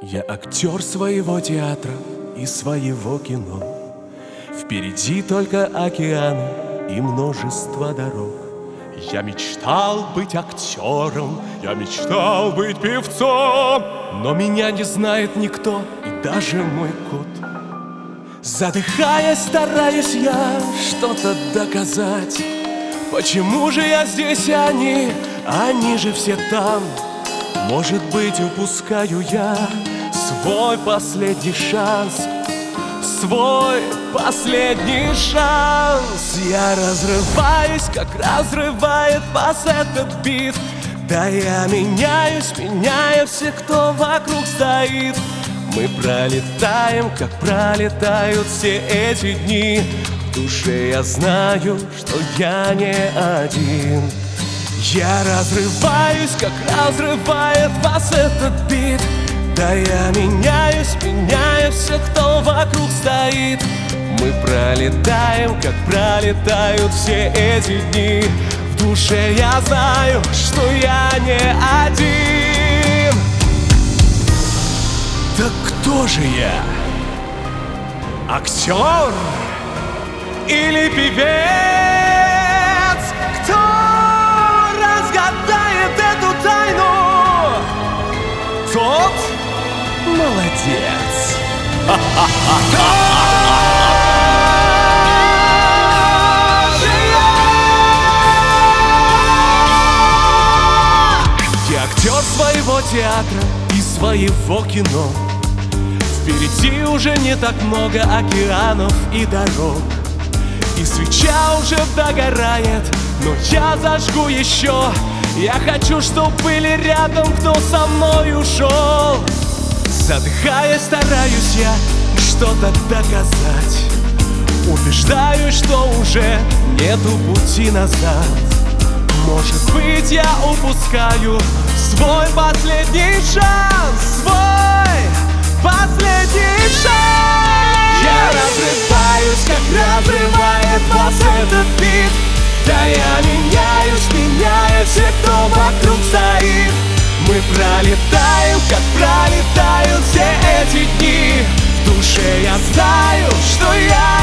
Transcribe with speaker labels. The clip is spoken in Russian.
Speaker 1: Я актер своего театра и своего кино. Впереди только океаны и множество дорог. Я мечтал быть актером, я мечтал быть певцом, но меня не знает никто, и даже мой кот. Задыхаясь, стараюсь я что-то доказать. Почему же я здесь, а они же все там? Может быть, упускаю я свой последний шанс, свой последний шанс. Я разрываюсь, как разрывает вас этот бит. Да я меняюсь, меняя всех, кто вокруг стоит. Мы пролетаем, как пролетают все эти дни. В душе я знаю, что я не один. Я разрываюсь, как разрывает вас этот бит. Да я меняюсь, меняя всех, кто вокруг стоит. Мы пролетаем, как пролетают все эти дни. В душе я знаю, что я не один. Так кто же я? Актер или певец? Кто разгадает эту тайну? Тот молодец. Я актер своего театра и своего кино. Впереди уже не так много океанов и дорог. И свеча уже догорает, но я зажгу еще. Я хочу, чтоб были рядом, кто со мной ушел. Задыхаясь, стараюсь я что-то доказать. Убеждаюсь, что уже нету пути назад. Может быть, я упускаю свой последний шанс, свой последний шанс. Я разрываюсь, как разрывает вас этот бит. Да я меняюсь, меняя всех, кто вокруг стоит. Мы пролетаем, как пролетают все эти дни. В душе я знаю, что я